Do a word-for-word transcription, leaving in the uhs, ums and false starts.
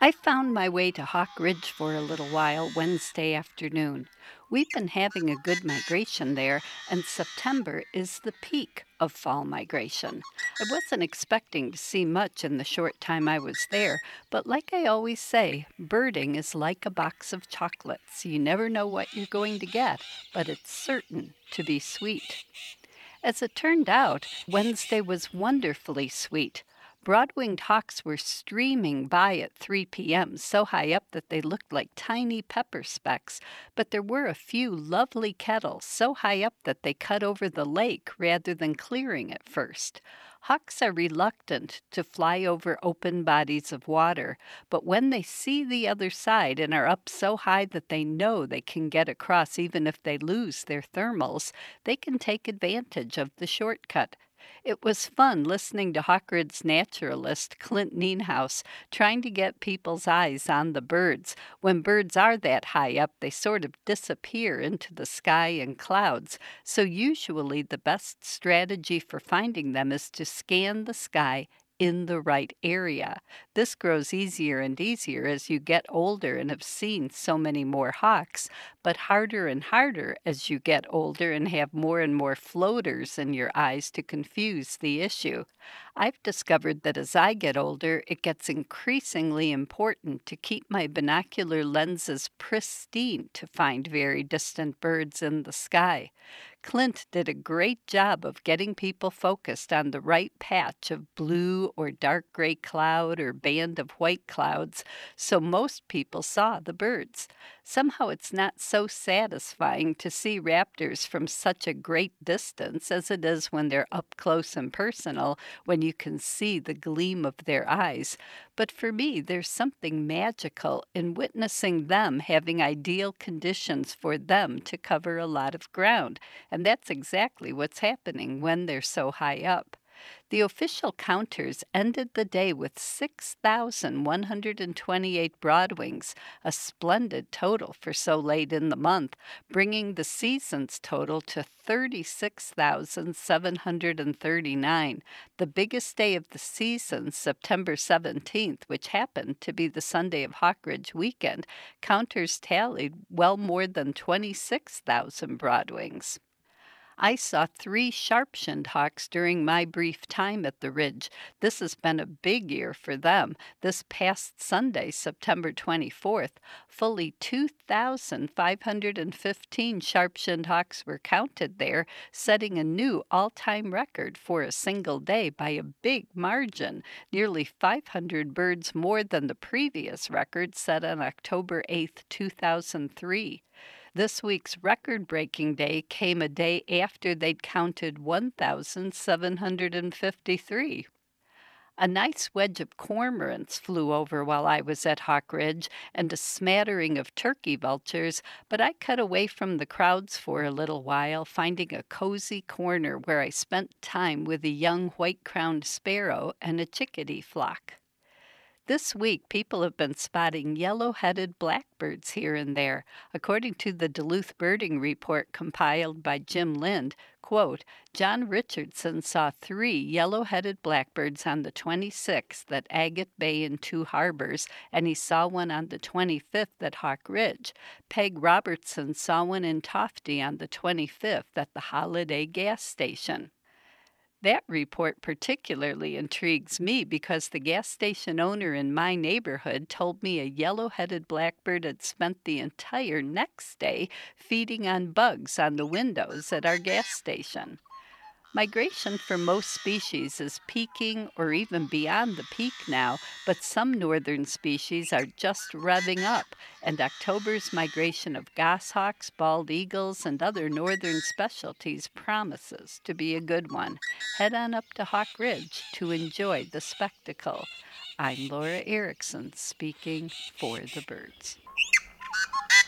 I found my way to Hawk Ridge for a little while Wednesday afternoon. We've been having a good migration there, and September is the peak of fall migration. I wasn't expecting to see much in the short time I was there, but like I always say, birding is like a box of chocolates. You never know what you're going to get, but it's certain to be sweet. As it turned out, Wednesday was wonderfully sweet. Broad-winged hawks were streaming by at three p m, so high up that they looked like tiny pepper specks, but there were a few lovely kettles so high up that they cut over the lake rather than clearing it first. Hawks are reluctant to fly over open bodies of water, but when they see the other side and are up so high that they know they can get across even if they lose their thermals, they can take advantage of the shortcut. It was fun listening to Hawkridge's naturalist, Clint Nienhaus, trying to get people's eyes on the birds. When birds are that high up, they sort of disappear into the sky and clouds. So usually the best strategy for finding them is to scan the sky in the right area. This grows easier and easier as you get older and have seen so many more hawks, but harder and harder as you get older and have more and more floaters in your eyes to confuse the issue. I've discovered that as I get older, it gets increasingly important to keep my binocular lenses pristine to find very distant birds in the sky. Clint did a great job of getting people focused on the right patch of blue or dark gray cloud or band of white clouds, so most people saw the birds. Somehow it's not so satisfying to see raptors from such a great distance as it is when they're up close and personal, when you can see the gleam of their eyes. But for me, there's something magical in witnessing them having ideal conditions for them to cover a lot of ground. And that's exactly what's happening when they're so high up. The official counters ended the day with six thousand one hundred twenty-eight broadwings, a splendid total for so late in the month, bringing the season's total to thirty-six thousand seven hundred thirty-nine. The biggest day of the season, September seventeenth, which happened to be the Sunday of Hawk Ridge weekend, counters tallied well more than twenty-six thousand broadwings. I saw three sharp-shinned hawks during my brief time at the Ridge. This has been a big year for them. This past Sunday, September twenty-fourth, fully two thousand five hundred fifteen sharp-shinned hawks were counted there, setting a new all-time record for a single day by a big margin, nearly five hundred birds more than the previous record set on October eighth, two thousand three. This week's record-breaking day came a day after they'd counted one thousand seven hundred fifty-three. A nice wedge of cormorants flew over while I was at Hawk Ridge, and a smattering of turkey vultures, but I cut away from the crowds for a little while, finding a cozy corner where I spent time with a young white-crowned sparrow and a chickadee flock. This week, people have been spotting yellow-headed blackbirds here and there. According to the Duluth Birding Report compiled by Jim Lind, quote, John Richardson saw three yellow-headed blackbirds on the twenty-sixth at Agate Bay in Two Harbors, and he saw one on the twenty-fifth at Hawk Ridge. Peg Robertson saw one in Tofty on the twenty-fifth at the Holiday gas station. That report particularly intrigues me because the gas station owner in my neighborhood told me a yellow-headed blackbird had spent the entire next day feeding on bugs on the windows at our gas station. Migration for most species is peaking or even beyond the peak now, but some northern species are just revving up, and October's migration of goshawks, bald eagles, and other northern specialties promises to be a good one. Head on up to Hawk Ridge to enjoy the spectacle. I'm Laura Erickson, speaking for the birds.